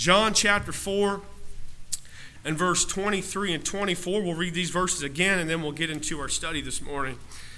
John chapter 4 and verse 23 and 24. We'll read these verses again and then we'll get into our study this morning.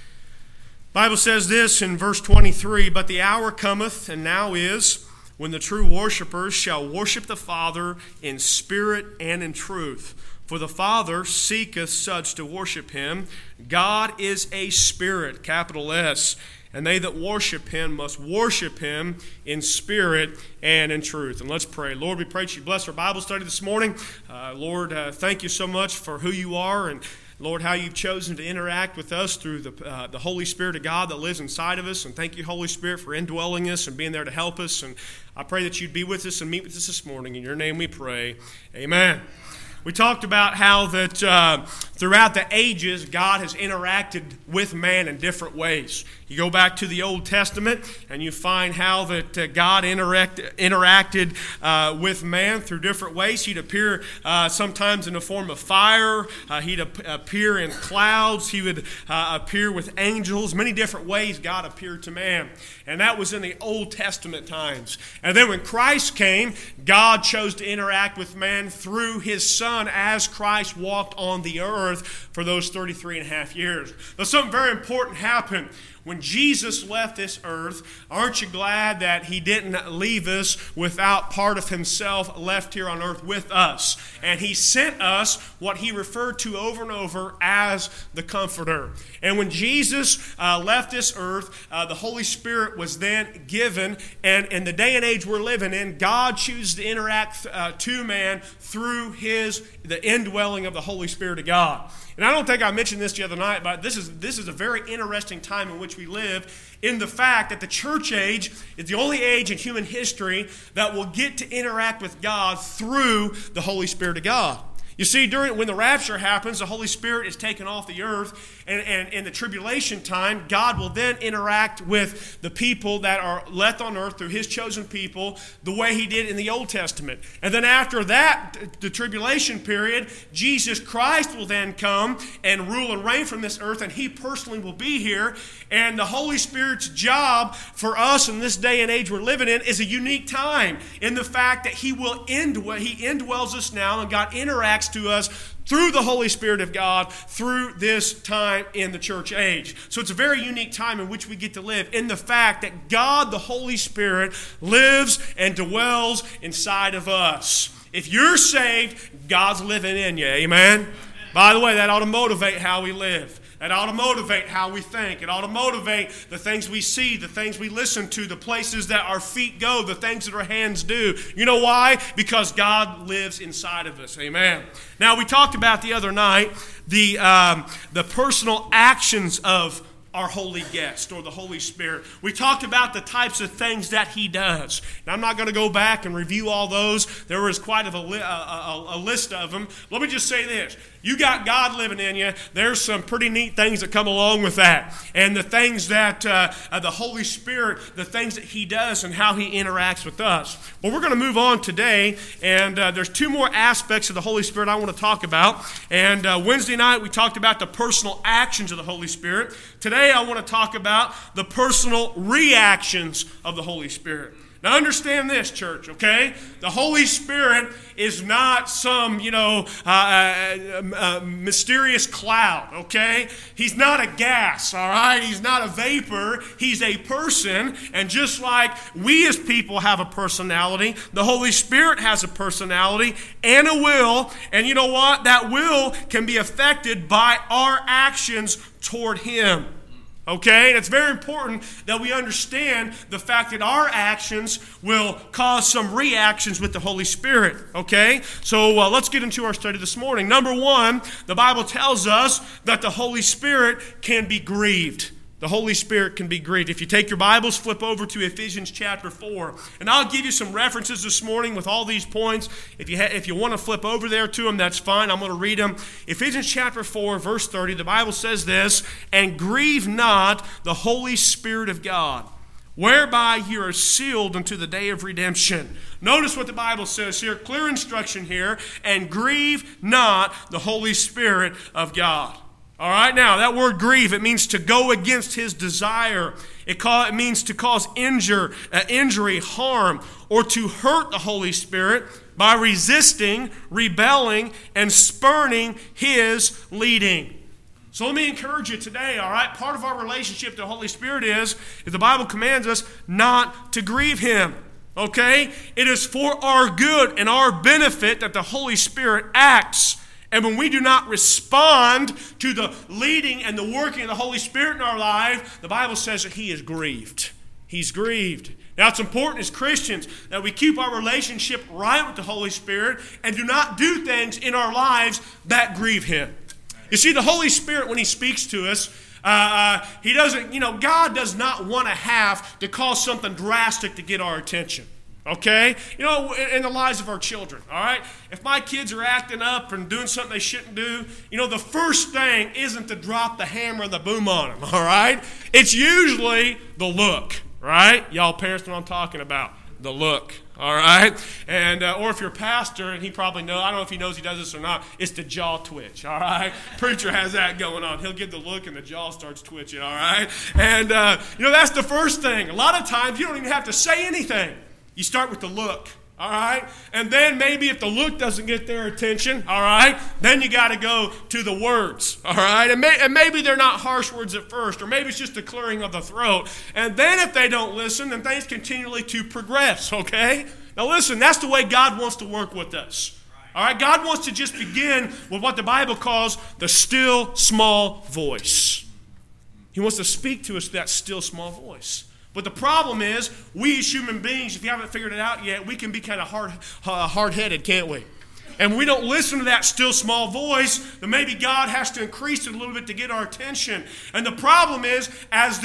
The Bible says this in verse 23, "But the hour cometh, and now is, when the true worshipers shall worship the Father in spirit and in truth. For the Father seeketh such to worship him. God is a spirit," capital S, "and they that worship him must worship him in spirit and in truth." And let's pray. Lord, we pray that you bless our Bible study this morning. Lord, thank you so much for who you are, and Lord, how you've chosen to interact with us through the Holy Spirit of God that lives inside of us. And thank you, Holy Spirit, for indwelling us and being there to help us. And I pray that you'd be with us and meet with us this morning. In your name we pray. Amen. We talked about how that throughout the ages, God has interacted with man in different ways. You go back to the Old Testament, and you find how that God interacted with man through different ways. He'd appear sometimes in the form of fire. He'd appear in clouds. He would appear with angels. Many different ways God appeared to man. And that was in the Old Testament times. And then when Christ came, God chose to interact with man through his Son as Christ walked on the earth for those 33 and a half years. But something very important happened. When Jesus left this earth, aren't you glad that he didn't leave us without part of himself left here on earth with us? And he sent us what he referred to over and over as the Comforter. And when Jesus left this earth, the Holy Spirit was then given. And in the day and age we're living in, God chooses to interact to man through the indwelling of the Holy Spirit of God. And I don't think I mentioned this the other night, but this is a very interesting time in which we live, in the fact that the church age is the only age in human history that will get to interact with God through the Holy Spirit of God. You see, when the rapture happens, the Holy Spirit is taken off the earth, and in the tribulation time, God will then interact with the people that are left on earth through his chosen people the way he did in the Old Testament. And then after that, the tribulation period, Jesus Christ will then come and rule and reign from this earth, and he personally will be here. And the Holy Spirit's job for us in this day and age we're living in is a unique time in the fact that he indwells us now, and God interacts to us through the Holy Spirit of God through this time in the church age. So it's a very unique time in which we get to live, in the fact that God, the Holy Spirit, lives and dwells inside of us. If you're saved, God's living in you. Amen? By the way, that ought to motivate how we live. It ought to motivate how we think. It ought to motivate the things we see, the things we listen to, the places that our feet go, the things that our hands do. You know why? Because God lives inside of us. Amen. Now, we talked about the other night the personal actions of our holy guest, or the Holy Spirit. We talked about the types of things that he does. Now, I'm not going to go back and review all those. There was quite a list of them. Let me just say this. You got God living in you. There's some pretty neat things that come along with that. And the things that the Holy Spirit, the things that he does and how he interacts with us. Well, we're going to move on today, and there's two more aspects of the Holy Spirit I want to talk about. And Wednesday night, we talked about the personal actions of the Holy Spirit. Today, I want to talk about the personal reactions of the Holy Spirit. Now understand this, church, okay? The Holy Spirit is not some, mysterious cloud, okay? He's not a gas, all right? He's not a vapor. He's a person, and just like we as people have a personality, the Holy Spirit has a personality and a will, and you know what? That will can be affected by our actions toward him. Okay? And it's very important that we understand the fact that our actions will cause some reactions with the Holy Spirit. Okay? So let's get into our study this morning. Number one, the Bible tells us that the Holy Spirit can be grieved. The Holy Spirit can be grieved. If you take your Bibles, flip over to Ephesians chapter 4. And I'll give you some references this morning with all these points. If you want to flip over there to them, that's fine. I'm going to read them. Ephesians chapter 4, verse 30, the Bible says this, "And grieve not the Holy Spirit of God, whereby you are sealed unto the day of redemption." Notice what the Bible says here. Clear instruction here. "And grieve not the Holy Spirit of God." All right, now that word grieve, it means to go against his desire. It means to cause injury, harm, or to hurt the Holy Spirit by resisting, rebelling, and spurning his leading. So let me encourage you today, all right? Part of our relationship to the Holy Spirit is the Bible commands us not to grieve him, okay? It is for our good and our benefit that the Holy Spirit acts. And when we do not respond to the leading and the working of the Holy Spirit in our life, the Bible says that he is grieved. He's grieved. Now, it's important as Christians that we keep our relationship right with the Holy Spirit and do not do things in our lives that grieve him. You see, the Holy Spirit, when he speaks to us, he doesn't, God does not want to have to cause something drastic to get our attention. Okay? In the lives of our children, all right? If my kids are acting up and doing something they shouldn't do, the first thing isn't to drop the hammer and the boom on them, all right? It's usually the look, right? Y'all parents know what I'm talking about. The look, all right? And or if you're a pastor, and he probably knows, I don't know if he knows he does this or not, it's the jaw twitch, all right? Preacher has that going on. He'll give the look and the jaw starts twitching, all right? And, that's the first thing. A lot of times you don't even have to say anything. You start with the look, all right? And then maybe if the look doesn't get their attention, all right, then you got to go to the words, all right? And maybe they're not harsh words at first, or maybe it's just the clearing of the throat. And then if they don't listen, then things continually to progress, okay? Now listen, that's the way God wants to work with us. All right, God wants to just begin with what the Bible calls the still small voice. He wants to speak to us that still small voice. But the problem is, we as human beings, if you haven't figured it out yet, we can be kind of hard-headed, can't we? And when we don't listen to that still small voice, then maybe God has to increase it a little bit to get our attention. And the problem is, as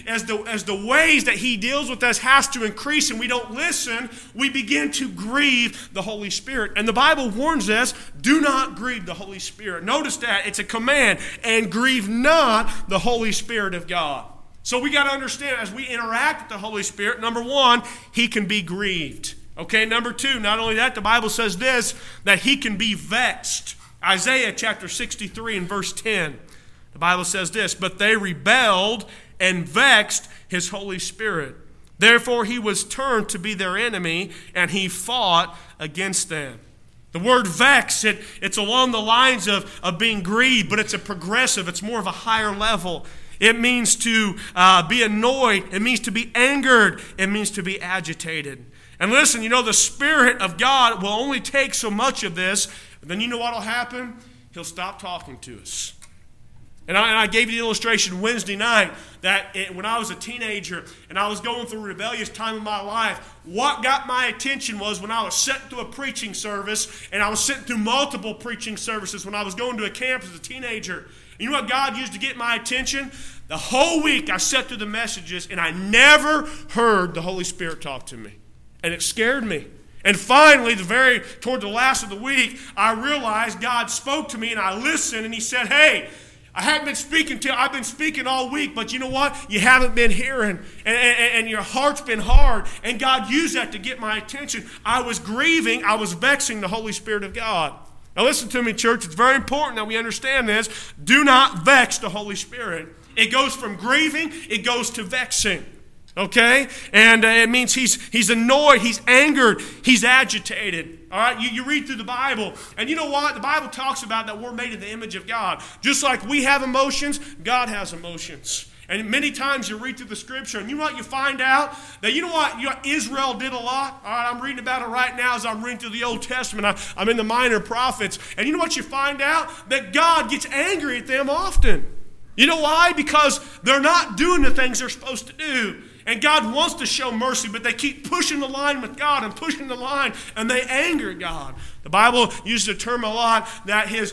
the ways that he deals with us has to increase and we don't listen, we begin to grieve the Holy Spirit. And the Bible warns us, do not grieve the Holy Spirit. Notice that, it's a command, and grieve not the Holy Spirit of God. So we got to understand, as we interact with the Holy Spirit, number one, he can be grieved. Okay, number two, not only that, the Bible says this, that he can be vexed. Isaiah chapter 63 and verse 10, the Bible says this, but they rebelled and vexed his Holy Spirit. Therefore he was turned to be their enemy, and he fought against them. The word vex, it's along the lines of being grieved, but it's a progressive, it's more of a higher level. It means to be annoyed. It means to be angered. It means to be agitated. And listen, the Spirit of God will only take so much of this. And then you know what will happen? He'll stop talking to us. And I gave you the illustration Wednesday night that when I was a teenager and I was going through a rebellious time in my life, what got my attention was when I was sent through a preaching service, and I was sent through multiple preaching services when I was going to a camp as a teenager. You know what God used to get my attention? The whole week I sat through the messages and I never heard the Holy Spirit talk to me. And it scared me. And finally, toward the last of the week, I realized God spoke to me and I listened, and he said, hey, I've been speaking all week, but you know what? You haven't been hearing, and your heart's been hard, and God used that to get my attention. I was grieving, I was vexing the Holy Spirit of God. Now listen to me, church. It's very important that we understand this. Do not vex the Holy Spirit. It goes from grieving, it goes to vexing. Okay? And it means he's annoyed, he's angered, he's agitated. All right? You read through the Bible, and you know what? The Bible talks about that we're made in the image of God. Just like we have emotions, God has emotions. And many times you read through the Scripture, and you know what you find out? That you know what Israel did a lot? All right, I'm reading about it right now as I'm reading through the Old Testament. I'm in the Minor Prophets. And you know what you find out? That God gets angry at them often. You know why? Because they're not doing the things they're supposed to do. And God wants to show mercy, but they keep pushing the line with God and pushing the line, and they anger God. The Bible uses the term a lot that his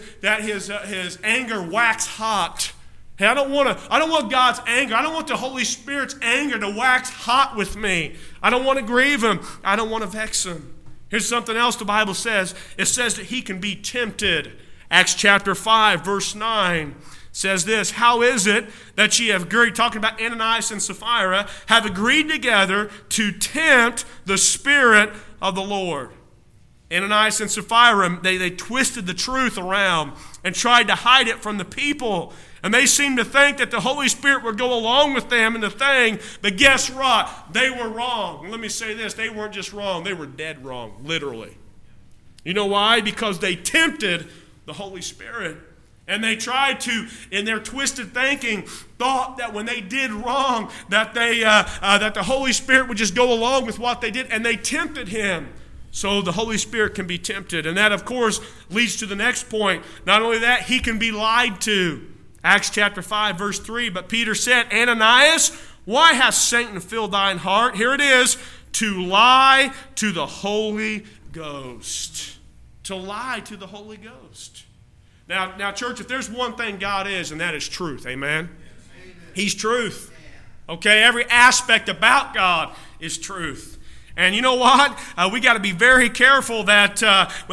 anger wax hot. Hey, I don't want God's anger. I don't want the Holy Spirit's anger to wax hot with me. I don't want to grieve him. I don't want to vex him. Here's something else the Bible says. It says that he can be tempted. Acts chapter 5, verse 9 says this, how is it that ye have agreed, talking about Ananias and Sapphira, have agreed together to tempt the Spirit of the Lord? Ananias and Sapphira, they twisted the truth around and tried to hide it from the people. And they seemed to think that the Holy Spirit would go along with them in the thing. But guess what? They were wrong. And let me say this, they weren't just wrong, they were dead wrong, literally. You know why? Because they tempted the Holy Spirit. And they tried to, in their twisted thinking, thought that when they did wrong, that the Holy Spirit would just go along with what they did, and they tempted him. So the Holy Spirit can be tempted. And that, of course, leads to the next point. Not only that, he can be lied to. Acts chapter 5, verse 3, but Peter said, Ananias, why hath Satan filled thine heart? Here it is, to lie to the Holy Ghost. To lie to the Holy Ghost. Now, church, if there's one thing God is, and that is truth, amen? He's truth. Okay, every aspect about God is truth. And you know what? We got to be very careful that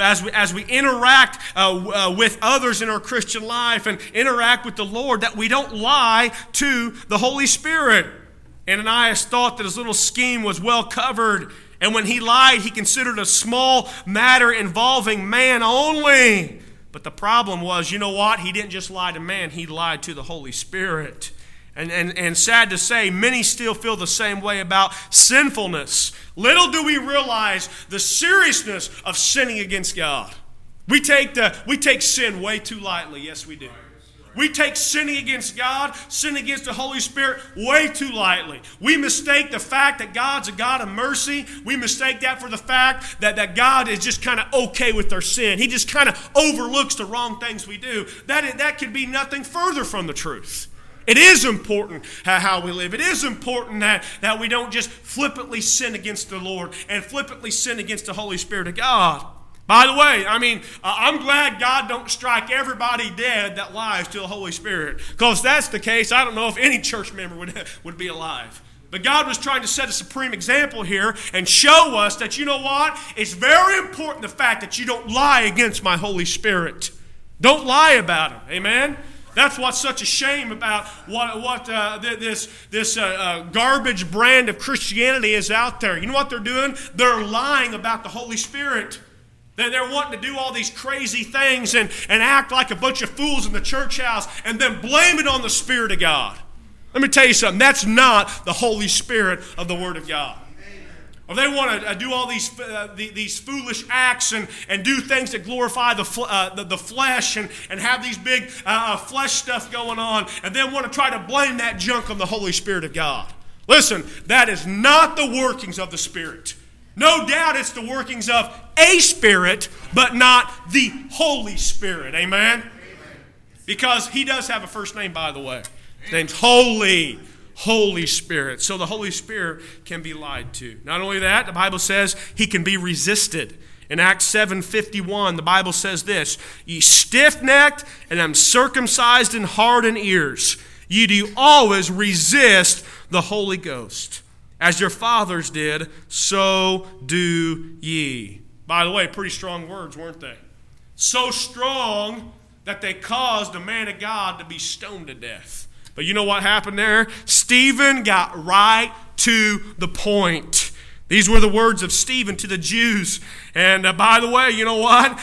as we interact with others in our Christian life and interact with the Lord, that we don't lie to the Holy Spirit. Ananias thought that his little scheme was well covered, and when he lied, he considered a small matter involving man only. But the problem was, you know what? He didn't just lie to man, he lied to the Holy Spirit. And sad to say, many still feel the same way about sinfulness. Little do we realize the seriousness of sinning against God. We take sin way too lightly. Yes, we do. We take sinning against God, sinning against the Holy Spirit way too lightly. We mistake the fact that God's a God of mercy. We mistake that for the fact that God is just kind of okay with our sin. He just kind of overlooks the wrong things we do. That could be nothing further from the truth. It is important how we live. It is important that we don't just flippantly sin against the Lord and flippantly sin against the Holy Spirit of God. By the way, I'm glad God don't strike everybody dead that lies to the Holy Spirit. Because if that's the case, I don't know if any church member would be alive. But God was trying to set a supreme example here and show us that, you know what? It's very important, the fact that you don't lie against my Holy Spirit. Don't lie about Him. Amen? That's what's such a shame about what this garbage brand of Christianity is out there. You know what they're doing? They're lying about the Holy Spirit. They're wanting to do all these crazy things and act like a bunch of fools in the church house and then blame it on the Spirit of God. Let me tell you something. That's not the Holy Spirit of the Word of God. Or they want to do all these foolish acts and do things that glorify the flesh and have these big flesh stuff going on, and then want to try to blame that junk on the Holy Spirit of God. Listen, that is not the workings of the Spirit. No doubt it's the workings of a spirit, but not the Holy Spirit. Amen? Because He does have a first name, by the way. His name's Holy Spirit. So the Holy Spirit can be lied to. Not only that, the Bible says He can be resisted. In Acts 7:51, the Bible says this, ye stiff-necked and uncircumcised in heart and ears, ye do always resist the Holy Ghost. As your fathers did, so do ye. By the way, pretty strong words, weren't they? So strong that they caused a man of God to be stoned to death. But you know what happened there? Stephen got right to the point. These were the words of Stephen to the Jews. And by the way, you know what?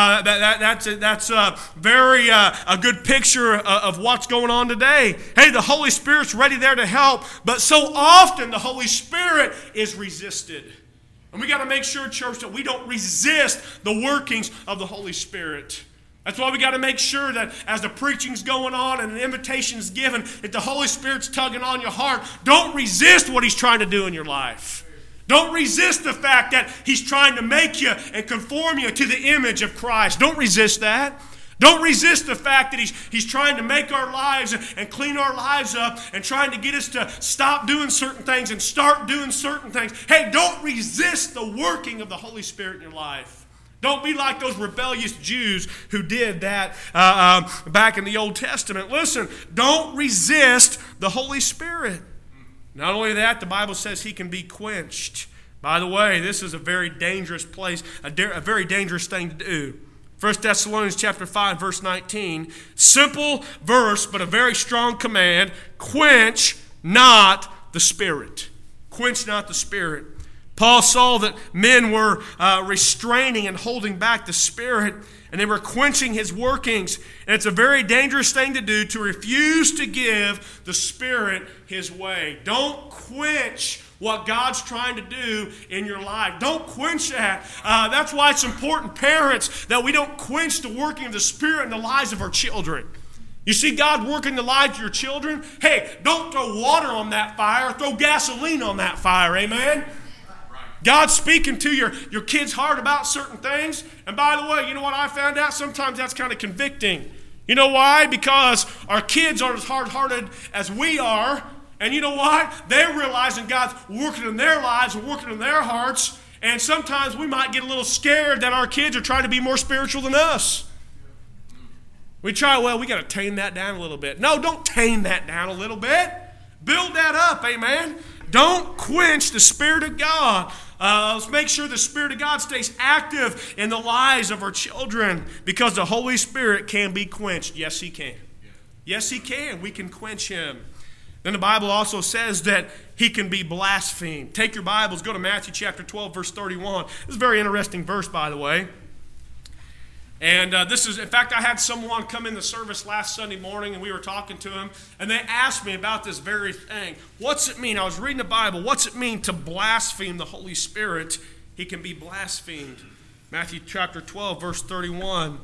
That's a very a good picture of what's going on today. Hey, the Holy Spirit's ready there to help, but so often the Holy Spirit is resisted. And we got to make sure, church, that we don't resist the workings of the Holy Spirit. That's why we got to make sure that as the preaching's going on and an invitation's given, if the Holy Spirit's tugging on your heart, don't resist what He's trying to do in your life. Don't resist the fact that He's trying to make you and conform you to the image of Christ. Don't resist that. Don't resist the fact that He's trying to make our lives and clean our lives up and trying to get us to stop doing certain things and start doing certain things. Hey, don't resist the working of the Holy Spirit in your life. Don't be like those rebellious Jews who did that back in the Old Testament. Listen, don't resist the Holy Spirit. Not only that, the Bible says He can be quenched. By the way, this is a very dangerous place, a very dangerous thing to do. 1 Thessalonians chapter 5, verse 19. Simple verse, but a very strong command. Quench not the Spirit. Quench not the Spirit. Paul saw that men were restraining and holding back the Spirit, and they were quenching His workings. And it's a very dangerous thing to do, to refuse to give the Spirit His way. Don't quench what God's trying to do in your life. Don't quench that. That's why it's important, parents, that we don't quench the working of the Spirit in the lives of our children. You see God working the lives of your children? Hey, don't throw water on that fire. Throw gasoline on that fire. Amen? God's speaking to your kid's heart about certain things. And by the way, you know what I found out? Sometimes that's kind of convicting. You know why? Because our kids aren't as hard-hearted as we are. And you know what? They're realizing God's working in their lives and working in their hearts. And sometimes we might get a little scared that our kids are trying to be more spiritual than us. We try, we got to tame that down a little bit. No, don't tame that down a little bit. Build that up, amen? Don't quench the Spirit of God. Let's make sure the Spirit of God stays active in the lives of our children, because the Holy Spirit can be quenched. Yes, He can. Yes, He can. We can quench Him. Then the Bible also says that He can be blasphemed. Take your Bibles, go to Matthew chapter 12, verse 31. This is a very interesting verse, by the way. And in fact, I had someone come in the service last Sunday morning, and we were talking to him, and they asked me about this very thing. What's it mean? I was reading the Bible. What's it mean to blaspheme the Holy Spirit? He can be blasphemed. Matthew chapter 12, verse 31.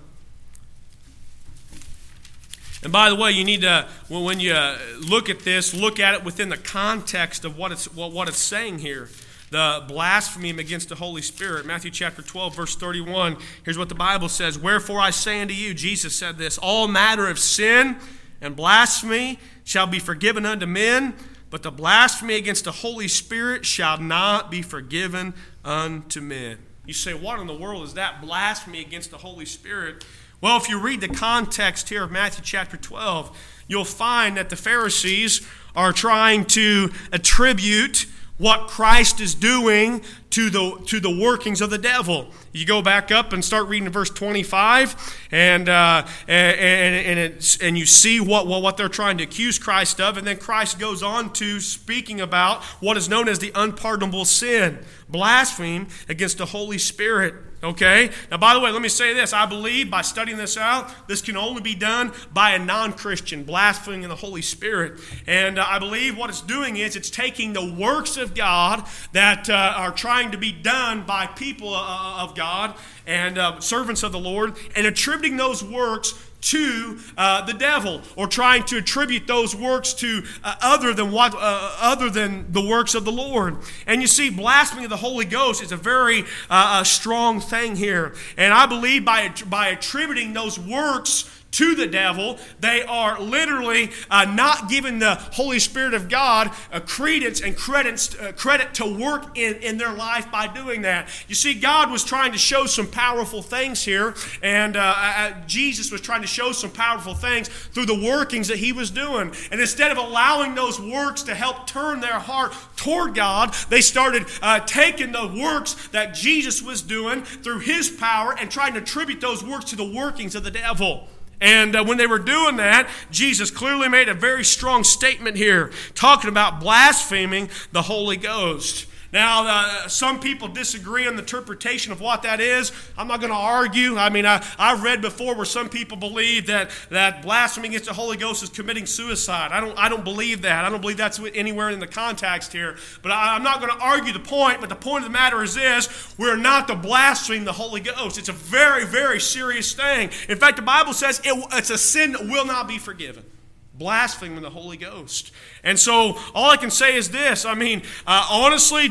And by the way, you need to, when you look at this, look at it within the context of what it's saying here. The blasphemy against the Holy Spirit. Matthew chapter 12, verse 31. Here's what the Bible says. Wherefore I say unto you, Jesus said this, all matter of sin and blasphemy shall be forgiven unto men, but the blasphemy against the Holy Spirit shall not be forgiven unto men. You say, what in the world is that? Blasphemy against the Holy Spirit? Well, if you read the context here of Matthew chapter 12, you'll find that the Pharisees are trying to attribute what Christ is doing to the workings of the devil. You go back up and start reading verse 25, and you see what they're trying to accuse Christ of, and then Christ goes on to speaking about what is known as the unpardonable sin, blaspheme against the Holy Spirit. Okay? Now, by the way, let me say this. I believe by studying this out, this can only be done by a non-Christian, blaspheming the Holy Spirit. And I believe what it's doing is it's taking the works of God that are trying to be done by people of God and servants of the Lord, and attributing those works to the devil, or trying to attribute those works to other than the works of the Lord. And you see, blasphemy of the Holy Ghost is a very strong thing here. And I believe by attributing those works to the devil, they are literally not giving the Holy Spirit of God credence and credit to work in their life by doing that. You see, God was trying to show some powerful things here, and Jesus was trying to show some powerful things through the workings that He was doing. And instead of allowing those works to help turn their heart toward God, they started taking the works that Jesus was doing through His power and trying to attribute those works to the workings of the devil. And when they were doing that, Jesus clearly made a very strong statement here, talking about blaspheming the Holy Ghost. Now, some people disagree on the interpretation of what that is. I'm not going to argue. I mean, I've read before where some people believe that blasphemy against the Holy Ghost is committing suicide. I don't believe that. I don't believe that's anywhere in the context here. But I'm not going to argue the point. But the point of the matter is this: we're not to blaspheme the Holy Ghost. It's a very, very serious thing. In fact, the Bible says it's a sin that will not be forgiven. Blaspheming the Holy Ghost. And so all I can say is this. I mean, honestly,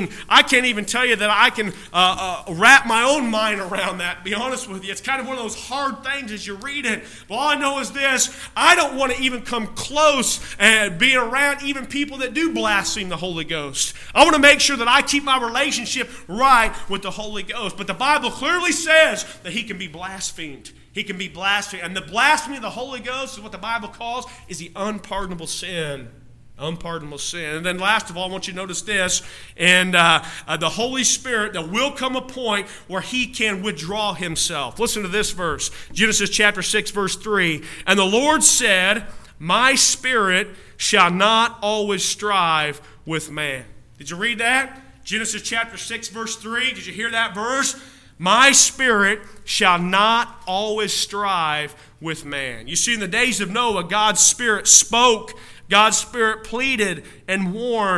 I can't even tell you that I can wrap my own mind around that, to be honest with you. It's kind of one of those hard things as you read it. But all I know is this: I don't want to even come close and be around even people that do blaspheme the Holy Ghost. I want to make sure that I keep my relationship right with the Holy Ghost. But the Bible clearly says that He can be blasphemed. He can be blasphemed. And the blasphemy of the Holy Ghost is what the Bible calls is the unpardonable sin. Unpardonable sin. And then last of all, I want you to notice this. And the Holy Spirit, there will come a point where He can withdraw Himself. Listen to this verse. Genesis chapter 6, verse 3. And the Lord said, my spirit shall not always strive with man. Did you read that? Genesis chapter 6, verse 3. Did you hear that verse? My spirit shall not always strive with man. You see, in the days of Noah, God's Spirit spoke, God's Spirit pleaded and warned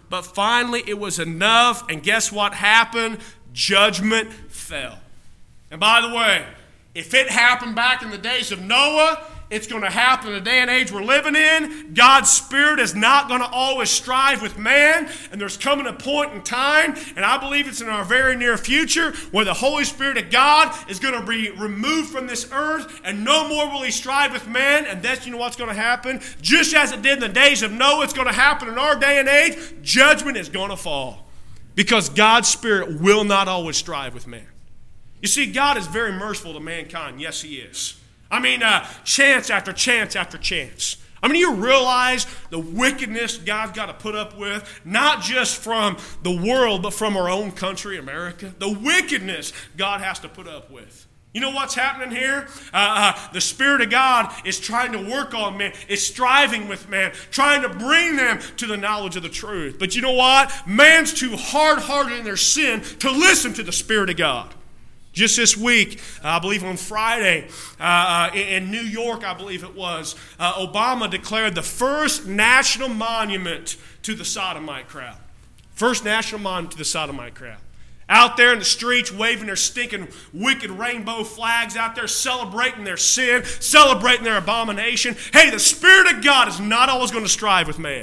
But finally it was enough, and guess what happened? Judgment fell. And by the way, if it happened back in the days of Noah, it's going to happen in the day and age we're living in. God's Spirit is not going to always strive with man. And there's coming a point in time, and I believe it's in our very near future, where the Holy Spirit of God is going to be removed from this earth, and no more will He strive with man. And that's, you know what's going to happen? Just as it did in the days of Noah, it's going to happen in our day and age. Judgment is going to fall. Because God's Spirit will not always strive with man. You see, God is very merciful to mankind. Yes, He is. I mean, chance after chance after chance. I mean, you realize the wickedness God's got to put up with, not just from the world, but from our own country, America. The wickedness God has to put up with. You know what's happening here? The Spirit of God is trying to work on man, is striving with man, trying to bring them to the knowledge of the truth. But you know what? Man's too hard-hearted in their sin to listen to the Spirit of God. Just this week, I believe on Friday, in New York, I believe it was, Obama declared the first national monument to the sodomite crowd. First national monument to the sodomite crowd. Out there in the streets, waving their stinking, wicked rainbow flags out there, celebrating their sin, celebrating their abomination. Hey, the Spirit of God is not always going to strive with man.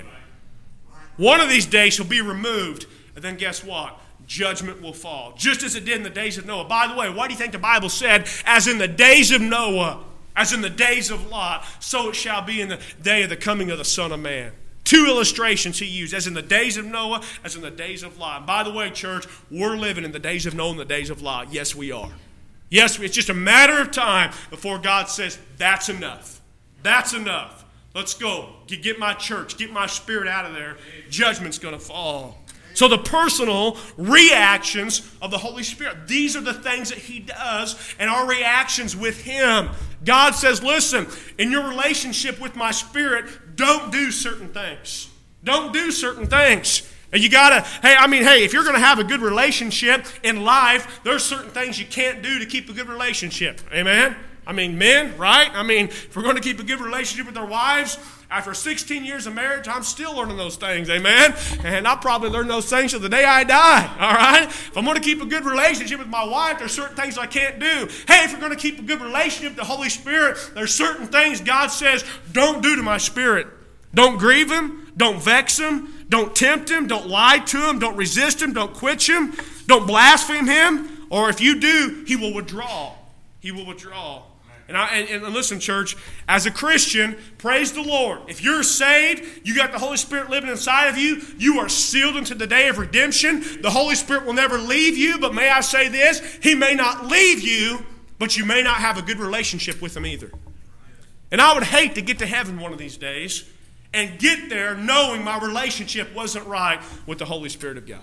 One of these days He'll be removed, and then guess what? Judgment will fall, just as it did in the days of Noah. By the way, why do you think the Bible said, as in the days of Noah, as in the days of Lot, so it shall be in the day of the coming of the Son of Man? Two illustrations He used, as in the days of Noah, as in the days of Lot. And by the way, church, we're living in the days of Noah and the days of Lot. Yes, we are. Yes, it's just a matter of time before God says, that's enough. That's enough. Let's go. Get my church, get my spirit out of there. Judgment's going to fall. So the personal reactions of the Holy Spirit, these are the things that He does and our reactions with Him. God says, listen, in your relationship with my Spirit, don't do certain things. Don't do certain things. And you gotta, hey, if you're going to have a good relationship in life, there's certain things you can't do to keep a good relationship. Amen? I mean, men, right? I mean, if we're going to keep a good relationship with our wives, after 16 years of marriage, I'm still learning those things, amen? And I'll probably learn those things till the day I die, all right? If I'm going to keep a good relationship with my wife, there's certain things I can't do. Hey, if you're going to keep a good relationship with the Holy Spirit, there's certain things God says, don't do to my Spirit. Don't grieve Him. Don't vex Him. Don't tempt Him. Don't lie to Him. Don't resist Him. Don't quench Him. Don't blaspheme Him. Or if you do, He will withdraw. He will withdraw. And listen, church, as a Christian, praise the Lord. If you're saved, you got the Holy Spirit living inside of you, you are sealed into the day of redemption. The Holy Spirit will never leave you, but may I say this, He may not leave you, but you may not have a good relationship with Him either. And I would hate to get to heaven one of these days and get there knowing my relationship wasn't right with the Holy Spirit of God.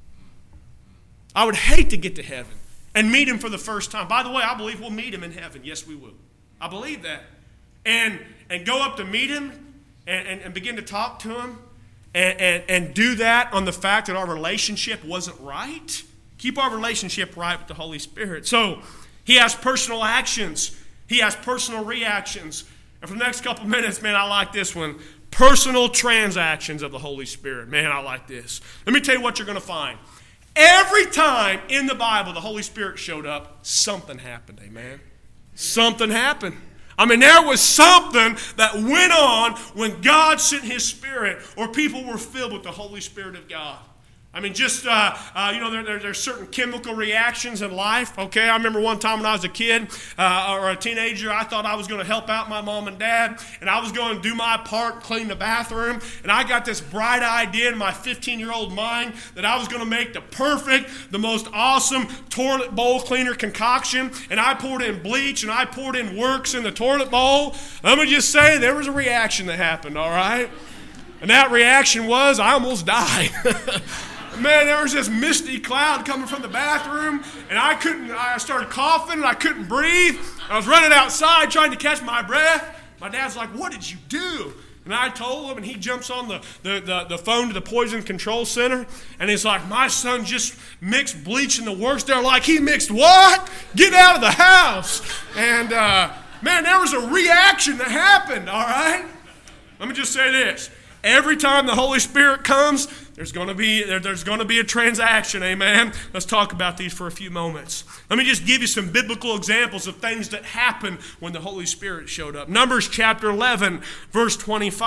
I would hate to get to heaven and meet Him for the first time. By the way, I believe we'll meet Him in heaven. Yes, we will. I believe that. And go up to meet Him and begin to talk to Him and do that on the fact that our relationship wasn't right. Keep our relationship right with the Holy Spirit. So He has personal actions. He has personal reactions. And for the next couple minutes, man, I like this one. Personal transactions of the Holy Spirit. Man, I like this. Let me tell you what you're going to find. Every time in the Bible the Holy Spirit showed up, something happened, amen? Something happened. I mean, there was something that went on when God sent His Spirit or people were filled with the Holy Spirit of God. I mean, just, there's certain chemical reactions in life, okay? I remember one time when I was a kid or a teenager, I thought I was going to help out my mom and dad, and I was going to do my part, clean the bathroom, and I got this bright idea in my 15-year-old mind that I was going to make the most awesome toilet bowl cleaner concoction, and I poured in bleach, and I poured in Works in the toilet bowl. Let me just say, there was a reaction that happened, all right? And that reaction was, I almost died. Man, there was this misty cloud coming from the bathroom, and I started coughing, and I couldn't breathe. I was running outside trying to catch my breath. My dad's like, what did you do? And I told him, and he jumps on the phone to the Poison Control Center, and he's like, my son just mixed bleach in the Works. They're like, he mixed what? Get out of the house. And, man, there was a reaction that happened, all right? Let me just say this. Every time the Holy Spirit comes, there's going to be a transaction, amen? Let's talk about these for a few moments. Let me just give you some biblical examples of things that happened when the Holy Spirit showed up. Numbers chapter 11, verse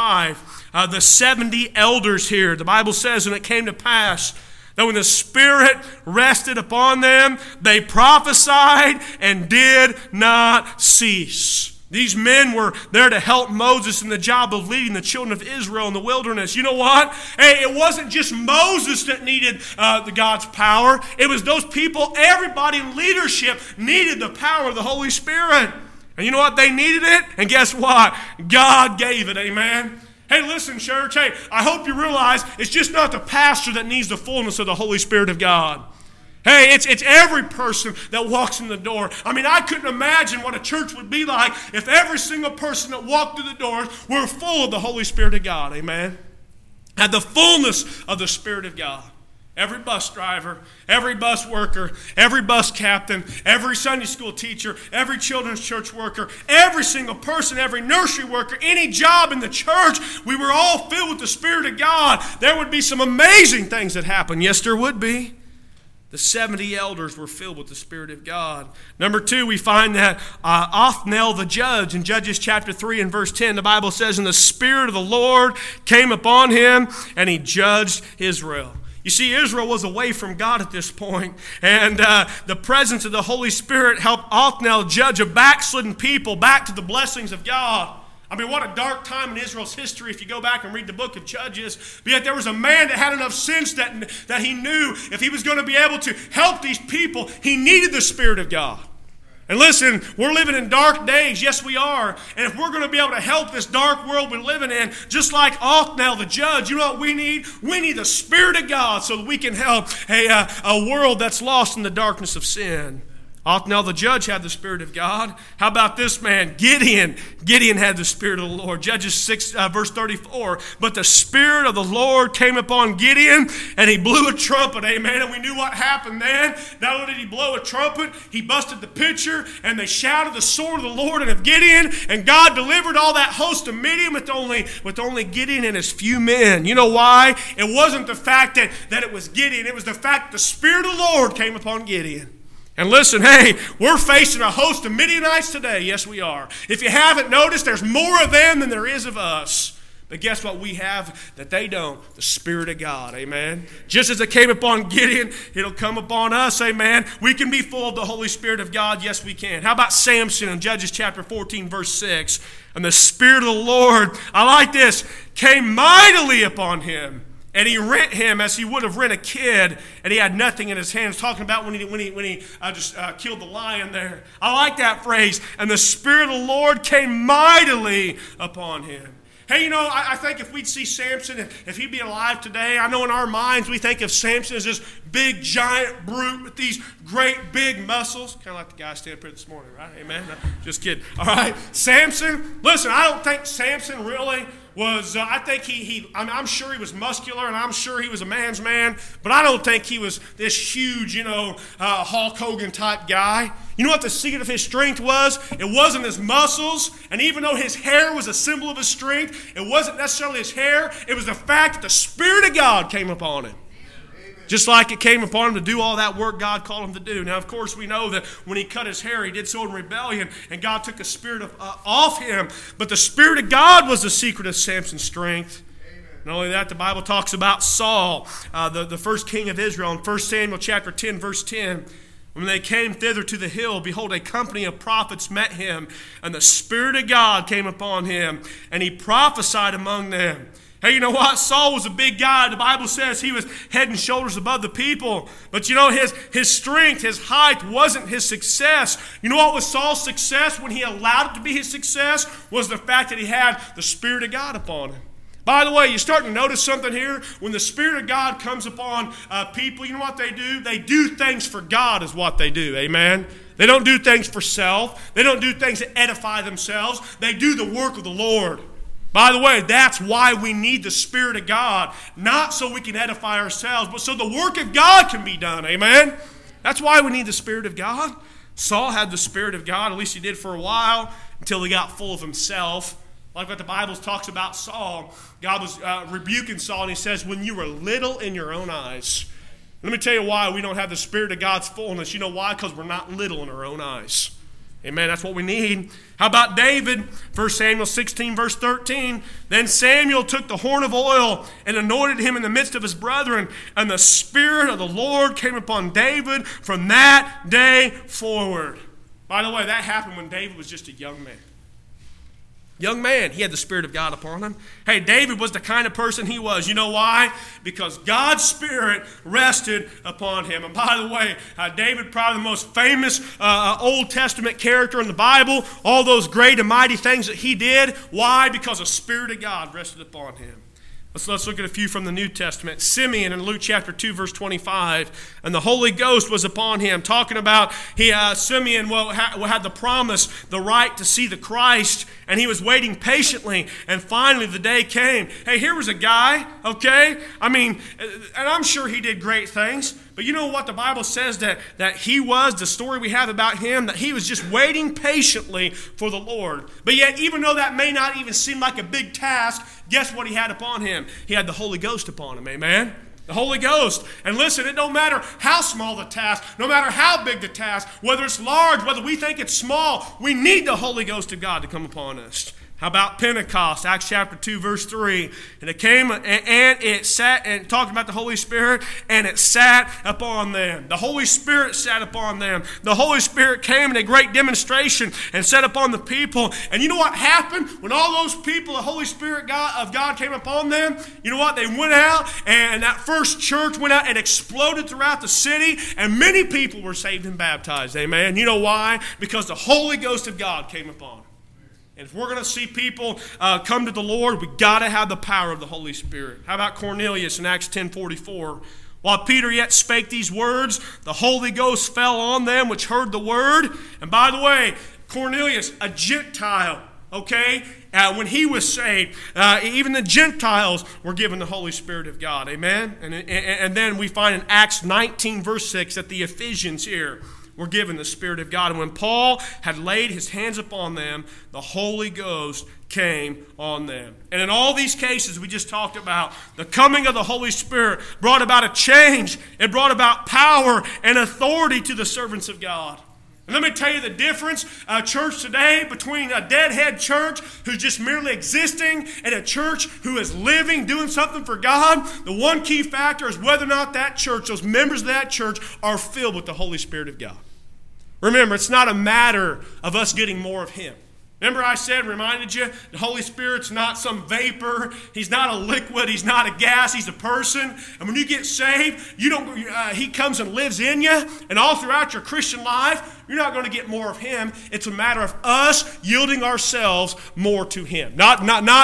25. The 70 elders here, the Bible says, and it came to pass that when the Spirit rested upon them, they prophesied and did not cease. These men were there to help Moses in the job of leading the children of Israel in the wilderness. You know what? Hey, it wasn't just Moses that needed God's power. It was those people, everybody in leadership needed the power of the Holy Spirit. And you know what? They needed it. And guess what? God gave it. Amen. Hey, listen, church. Hey, I hope you realize it's just not the pastor that needs the fullness of the Holy Spirit of God. Hey, it's every person that walks in the door. I mean, I couldn't imagine what a church would be like if every single person that walked through the doors were full of the Holy Spirit of God. Amen? Had the fullness of the Spirit of God. Every bus driver, every bus worker, every bus captain, every Sunday school teacher, every children's church worker, every single person, every nursery worker, any job in the church, we were all filled with the Spirit of God. There would be some amazing things that happen. Yes, there would be. The 70 elders were filled with the Spirit of God. Number 2, we find that Othniel the judge in Judges chapter 3 and verse 10, the Bible says, and the Spirit of the Lord came upon him, and he judged Israel. You see, Israel was away from God at this point, and the presence of the Holy Spirit helped Othniel judge a backslidden people back to the blessings of God. I mean, what a dark time in Israel's history if you go back and read the book of Judges. But yet there was a man that had enough sense that he knew if he was going to be able to help these people, he needed the Spirit of God. And listen, we're living in dark days. Yes, we are. And if we're going to be able to help this dark world we're living in, just like Othniel the judge, you know what we need? We need the Spirit of God so that we can help a world that's lost in the darkness of sin. Othniel the judge had the Spirit of God. How about this man, Gideon? Gideon had the Spirit of the Lord. Judges 6, verse 34. But the Spirit of the Lord came upon Gideon, and he blew a trumpet. Amen. And we knew what happened then. Not only did he blow a trumpet, he busted the pitcher, and they shouted the sword of the Lord and of Gideon, and God delivered all that host of Midian with only Gideon and his few men. You know why? It wasn't the fact that it was Gideon. It was the fact the Spirit of the Lord came upon Gideon. And listen, hey, we're facing a host of Midianites today. Yes, we are. If you haven't noticed, there's more of them than there is of us. But guess what we have that they don't? The Spirit of God, amen? Just as it came upon Gideon, it'll come upon us, amen? We can be full of the Holy Spirit of God. Yes, we can. How about Samson in Judges chapter 14, verse 6? And the Spirit of the Lord, I like this, came mightily upon him. And he rent him as he would have rent a kid, and he had nothing in his hands. Talking about when he just killed the lion there. I like that phrase. And the Spirit of the Lord came mightily upon him. Hey, you know, I think if we'd see Samson, if he'd be alive today, I know in our minds we think of Samson as this big, giant brute with these great, big muscles. Kind of like the guy standing up here this morning, right? Amen? No, just kidding. All right? Samson, listen, I don't think Samson really was, I think I'm sure he was muscular, and I'm sure he was a man's man, but I don't think he was this huge, Hulk Hogan type guy. You know what the secret of his strength was? It wasn't his muscles, and even though his hair was a symbol of his strength, it wasn't necessarily his hair. It was the fact that the Spirit of God came upon him. Just like it came upon him to do all that work God called him to do. Now, of course, we know that when he cut his hair, he did so in rebellion, and God took the spirit off him. But the Spirit of God was the secret of Samson's strength. Amen. Not only that, the Bible talks about Saul, the first king of Israel, in 1 Samuel chapter 10, verse 10. When they came thither to the hill, behold, a company of prophets met him, and the Spirit of God came upon him, and he prophesied among them. Hey, you know what? Saul was a big guy. The Bible says he was head and shoulders above the people. But you know, his strength, his height wasn't his success. You know what was Saul's success when he allowed it to be his success? Was the fact that he had the Spirit of God upon him. By the way, you're starting to notice something here. When the Spirit of God comes upon people, you know what they do? They do things for God is what they do. Amen? They don't do things for self. They don't do things to edify themselves. They do the work of the Lord. By the way, that's why we need the Spirit of God. Not so we can edify ourselves, but so the work of God can be done. Amen? That's why we need the Spirit of God. Saul had the Spirit of God, at least he did for a while, until he got full of himself. Like what the Bible talks about Saul. God was rebuking Saul, and he says, when you were little in your own eyes. Let me tell you why we don't have the Spirit of God's fullness. You know why? Because we're not little in our own eyes. Amen. That's what we need. How about David? 1 Samuel 16, verse 13. Then Samuel took the horn of oil and anointed him in the midst of his brethren, and the Spirit of the Lord came upon David from that day forward. By the way, that happened when David was just a young man. Young man, he had the Spirit of God upon him. Hey, David was the kind of person he was. You know why? Because God's Spirit rested upon him. And by the way, David, probably the most famous Old Testament character in the Bible. All those great and mighty things that he did. Why? Because the Spirit of God rested upon him. Let's look at a few from the New Testament. Simeon in Luke chapter 2, verse 25. And the Holy Ghost was upon him. Talking about Simeon had the promise, the right to see the Christ. And he was waiting patiently. And finally the day came. Hey, here was a guy, okay? I mean, and I'm sure he did great things. But you know what the Bible says that he was, the story we have about him, that he was just waiting patiently for the Lord. But yet, even though that may not even seem like a big task, guess what he had upon him? He had the Holy Ghost upon him, amen? The Holy Ghost. And listen, it don't matter how small the task, no matter how big the task, whether it's large, whether we think it's small, we need the Holy Ghost of God to come upon us. How about Pentecost? Acts chapter 2, verse 3. And it came and it sat, and talking about the Holy Spirit, and it sat upon them. The Holy Spirit sat upon them. The Holy Spirit came in a great demonstration and sat upon the people. And you know what happened? When all those people, the Holy Spirit of God came upon them, you know what? They went out, and that first church went out and exploded throughout the city, and many people were saved and baptized. Amen. You know why? Because the Holy Ghost of God came upon them. And if we're going to see people come to the Lord, we've got to have the power of the Holy Spirit. How about Cornelius in Acts 10:44? While Peter yet spake these words, the Holy Ghost fell on them which heard the word. And by the way, Cornelius, a Gentile, okay? When he was saved, even the Gentiles were given the Holy Spirit of God. Amen? And then we find in Acts 19, verse 6, that the Ephesians here were given the Spirit of God. And when Paul had laid his hands upon them, the Holy Ghost came on them. And in all these cases we just talked about, the coming of the Holy Spirit brought about a change. It brought about power and authority to the servants of God. And let me tell you the difference, church today, between a deadhead church who's just merely existing and a church who is living, doing something for God. The one key factor is whether or not that church, those members of that church, are filled with the Holy Spirit of God. Remember, it's not a matter of us getting more of Him. Remember I said, reminded you, the Holy Spirit's not some vapor. He's not a liquid. He's not a gas. He's a person. And when you get saved, He comes and lives in you. And all throughout your Christian life, you're not going to get more of Him. It's a matter of us yielding ourselves more to Him. Not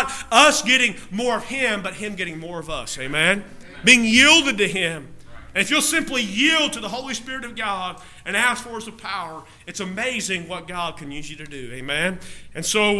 us getting more of Him, but Him getting more of us. Amen? Being yielded to Him. And if you'll simply yield to the Holy Spirit of God and ask for His power, it's amazing what God can use you to do. Amen? And so,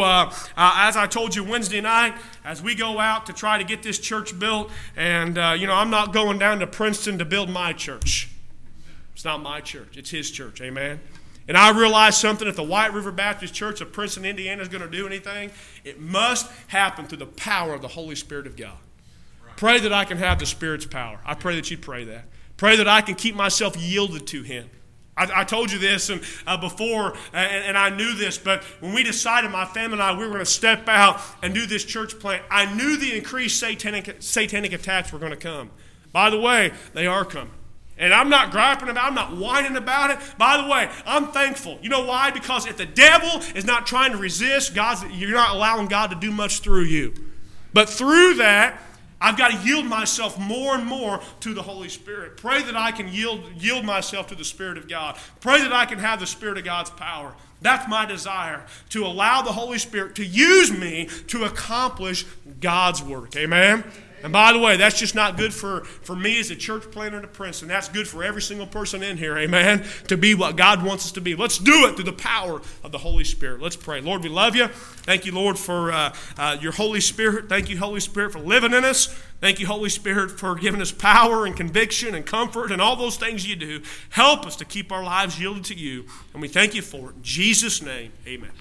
as I told you Wednesday night, as we go out to try to get this church built, and, I'm not going down to Princeton to build my church. It's not my church. It's His church. Amen? And I realize something, if the White River Baptist Church of Princeton, Indiana is going to do anything, it must happen through the power of the Holy Spirit of God. Right. Pray that I can have the Spirit's power. I pray that you'd pray that. Pray that I can keep myself yielded to Him. I told you this before, and I knew this, but when we decided, my family and I, we were going to step out and do this church plant, I knew the increased satanic attacks were going to come. By the way, they are coming. And I'm not griping about it. I'm not whining about it. By the way, I'm thankful. You know why? Because if the devil is not trying to resist, you're not allowing God to do much through you. But through that, I've got to yield myself more and more to the Holy Spirit. Pray that I can yield myself to the Spirit of God. Pray that I can have the Spirit of God's power. That's my desire, to allow the Holy Spirit to use me to accomplish God's work. Amen? And by the way, that's just not good for me as a church planter to Princeton. That's good for every single person in here, amen, to be what God wants us to be. Let's do it through the power of the Holy Spirit. Let's pray. Lord, we love you. Thank you, Lord, for your Holy Spirit. Thank you, Holy Spirit, for living in us. Thank you, Holy Spirit, for giving us power and conviction and comfort and all those things you do. Help us to keep our lives yielded to you. And we thank you for it. In Jesus' name, amen.